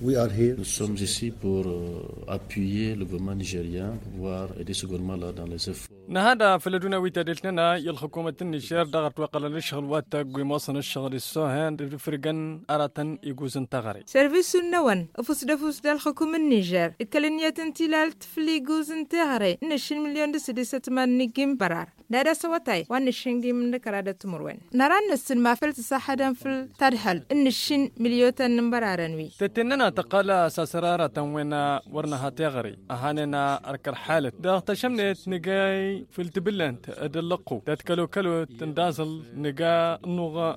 Nous sommes ici pour appuyer le gouvernement nigérien, pour pouvoir aider ce gouvernement-là dans les efforts. نهادا فلدونا ويتدلتنا الحكومة النيجر ضغط وقال الشغل واتق ومصن الشغل السوهان فرقن أراتن يجوزن تغري سيرفيس النوان فوس دال الحكومة النيجر الكلنية تنتيلال تفلي جوزن تغري نشين مليون دسدسة من نجيم برار نادا سواتاي وانشين من كرادة مروان نران نسن ما فلت صحدا في ترحل نشين مليون برارنوي تتننا تقال ساسرارة وينا ورنها تغري أهاننا أركر حالة دا تشمنت نجاي في التبلنت أدلقو تتكلو كلو تندازل نجا نوغا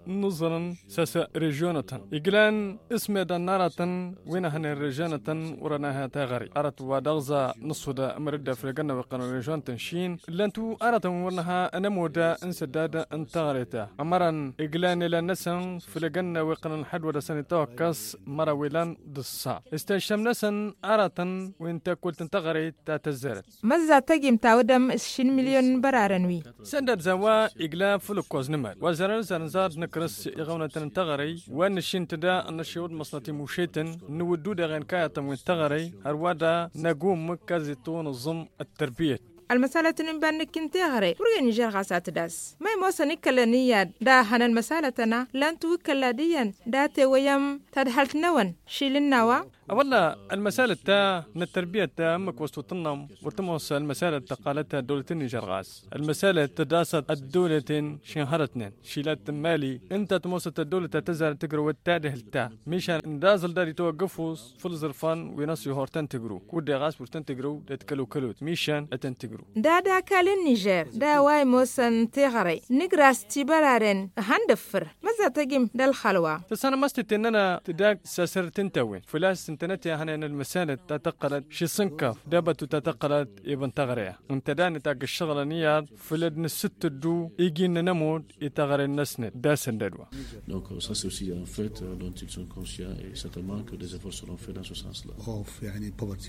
نظرا ساسا ريجونة إجلان اسم دنارة وينا هن ريجونة ورناها تغري أرت ودغزا نصودا مرد فرقنا وقنا ريجون تنشين لانتو أرت ورنها أنمودا انسدادا انتغريتا أمرا إجلان إلى نسن فرقنا وقنا الحد ودا سنتوكس مرا ويلان دصا استشم نسن أرت وانت قلت انتغري تاتزرت مزا تجيم تاودم 20 مليون برارنوي سندر زوا إجلا فلوكوز نمر وزرن زرنزاد نكرس يغونا تنتغري وان الشين تدا أن الشهود مصنتي مشيتن نودو دغن كاية من تغري هروادا نقوم مكازيتون الضم التربية المسألة نبان كنت غري فرق نيجر غاسات داس ما يموسن كلانية دا هن المسألة لان توكل ديان دا تويم تدحلت نوان شيلن نوا أولا المسألة تا من التربية تا أمك وسطنم وتموس المسألة تقالتها دولة النيجر غاس المسألة تداسة الدولة شنهرتنين شيلات مالي أنت تموس الدولة تزال تقرو والتاده التا ميشان ندازل داري توقفوس فل زرفان وناس يهورتن تقرو كود غاس ورتن تقرو تتكلو كلوت ميشان أتن تقرو دا كالين نيجر دا واي موسن تغري نقراس تبرارن هندفر ماذا تجيم دا الخلوة تسانا مستتننا تداك ساسرتن توين فلاس انتنتي هنا المسألة تتقلت شي صنكف دابت تتقلت ابن تغرية انت داني تاك الشغل نياد فلدن الست الدو يجينا نمود يتغري النسند داسن دادوا. Donc ça c'est aussi un fait dont ils sont conscients et certainement que des efforts seront faits dans ce sens-là.